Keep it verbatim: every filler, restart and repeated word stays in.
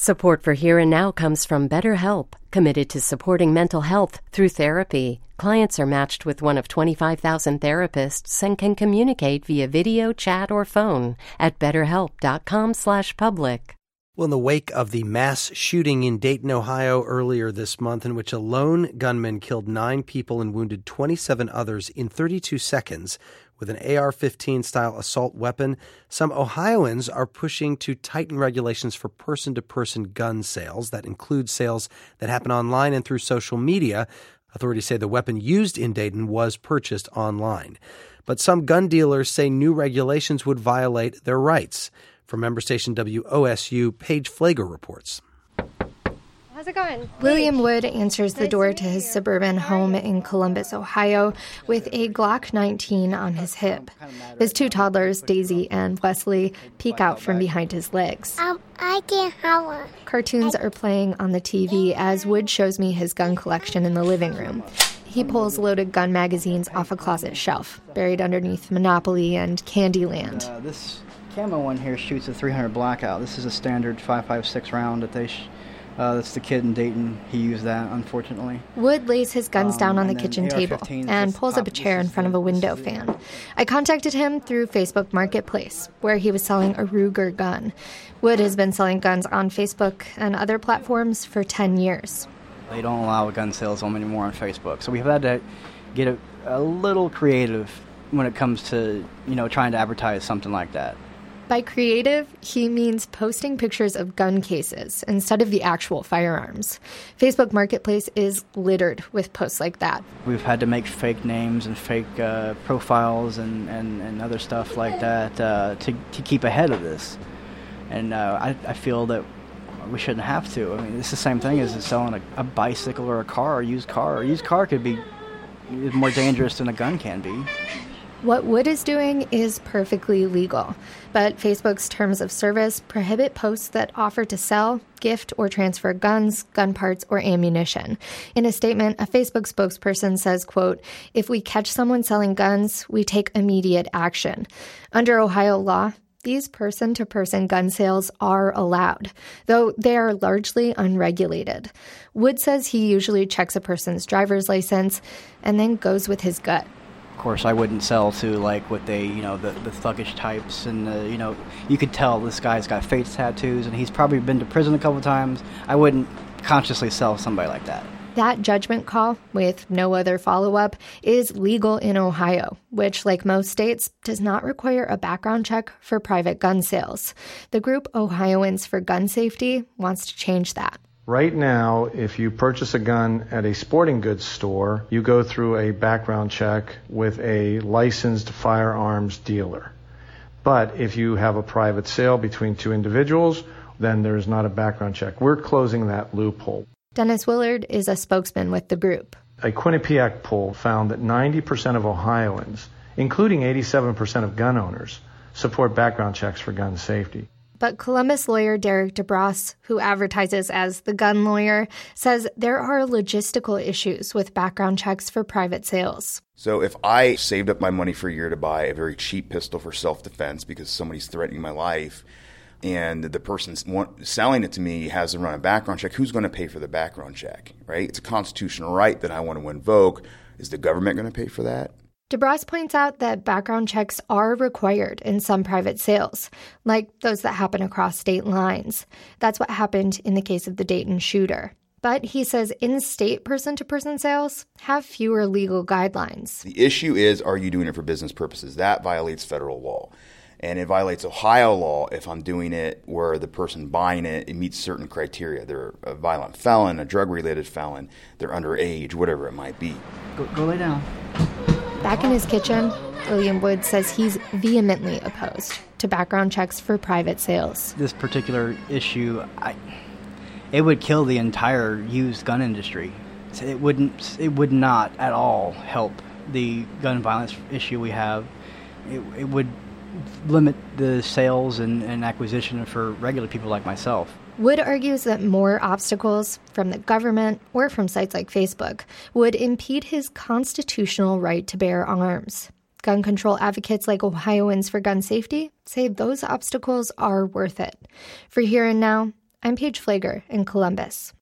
Support for Here and Now comes from BetterHelp, committed to supporting mental health through therapy. Clients are matched with one of twenty-five thousand therapists and can communicate via video, chat, or phone at betterhelp.com slash public. Well, in the wake of the mass shooting in Dayton, Ohio earlier this month, in which a lone gunman killed nine people and wounded twenty-seven others in thirty-two seconds with an A R fifteen style assault weapon, some Ohioans are pushing to tighten regulations for person-to-person gun sales. That includes sales that happen online and through social media. Authorities say the weapon used in Dayton was purchased online. But some gun dealers say new regulations would violate their rights. From member station W O S U, Paige Flager reports. How's it going? William Wood answers the door to his suburban home in Columbus, Ohio, with a Glock nineteen on his hip. His two toddlers, Daisy and Wesley, peek out from behind his legs. Um, I can't have one. Cartoons are playing on the T V as Wood shows me his gun collection in the living room. He pulls loaded gun magazines off a closet shelf, buried underneath Monopoly and Candyland. Uh, this camo one here shoots a three hundred blackout. This is a standard five five six round that they... Sh- Uh, that's the kid in Dayton. He used that, unfortunately. Wood lays his guns um, down on the then kitchen A R table fifteen, and this pulls top- up a chair this in is front of the- a window this is fan. the- I contacted him through Facebook Marketplace, where he was selling a Ruger gun. Wood has been selling guns on Facebook and other platforms for ten years. They don't allow gun sales on anymore on Facebook, so we've had to get a, a little creative when it comes to, you know, trying to advertise something like that. By creative, he means posting pictures of gun cases instead of the actual firearms. Facebook Marketplace is littered with posts like that. We've had to make fake names and fake uh, profiles and, and, and other stuff like that uh, to, to keep ahead of this. And uh, I, I feel that we shouldn't have to. I mean, it's the same thing as selling a, a bicycle or a car, or a used car. A used car could be more dangerous than a gun can be. What Wood is doing is perfectly legal, but Facebook's terms of service prohibit posts that offer to sell, gift, or transfer guns, gun parts, or ammunition. In a statement, a Facebook spokesperson says, quote, "If we catch someone selling guns, we take immediate action." Under Ohio law, these person-to-person gun sales are allowed, though they are largely unregulated. Wood says he usually checks a person's driver's license and then goes with his gut. Of course, I wouldn't sell to, like, what they, you know, the, the thuggish types. And, uh, you know, you could tell this guy's got face tattoos and he's probably been to prison a couple times. I wouldn't consciously sell somebody like that. That judgment call, with no other follow-up, is legal in Ohio, which, like most states, does not require a background check for private gun sales. The group Ohioans for Gun Safety wants to change that. Right now, if you purchase a gun at a sporting goods store, you go through a background check with a licensed firearms dealer. But if you have a private sale between two individuals, then there's not a background check. We're closing that loophole. Dennis Willard is a spokesman with the group. A Quinnipiac poll found that ninety percent of Ohioans, including eighty-seven percent of gun owners, support background checks for gun safety. But Columbus lawyer Derek DeBras, who advertises as the gun lawyer, says there are logistical issues with background checks for private sales. So if I saved up my money for a year to buy a very cheap pistol for self-defense because somebody's threatening my life, and the person selling it to me has to run a background check, who's going to pay for the background check, right? It's a constitutional right that I want to invoke. Is the government going to pay for that? DeBras points out that background checks are required in some private sales, like those that happen across state lines. That's what happened in the case of the Dayton shooter. But he says in-state person-to-person sales have fewer legal guidelines. The issue is, are you doing it for business purposes? That violates federal law. And it violates Ohio law if I'm doing it where the person buying it, it meets certain criteria. They're a violent felon, a drug-related felon, they're underage, whatever it might be. Go, go lay down. Back in his kitchen, William Wood says he's vehemently opposed to background checks for private sales. This particular issue, I, it would kill the entire used gun industry. It wouldn't. It would not at all help the gun violence issue we have. It, it would limit the sales and, and acquisition for regular people like myself. Wood argues that more obstacles from the government or from sites like Facebook would impede his constitutional right to bear arms. Gun control advocates like Ohioans for Gun Safety say those obstacles are worth it. For Here and Now, I'm Paige Flager in Columbus.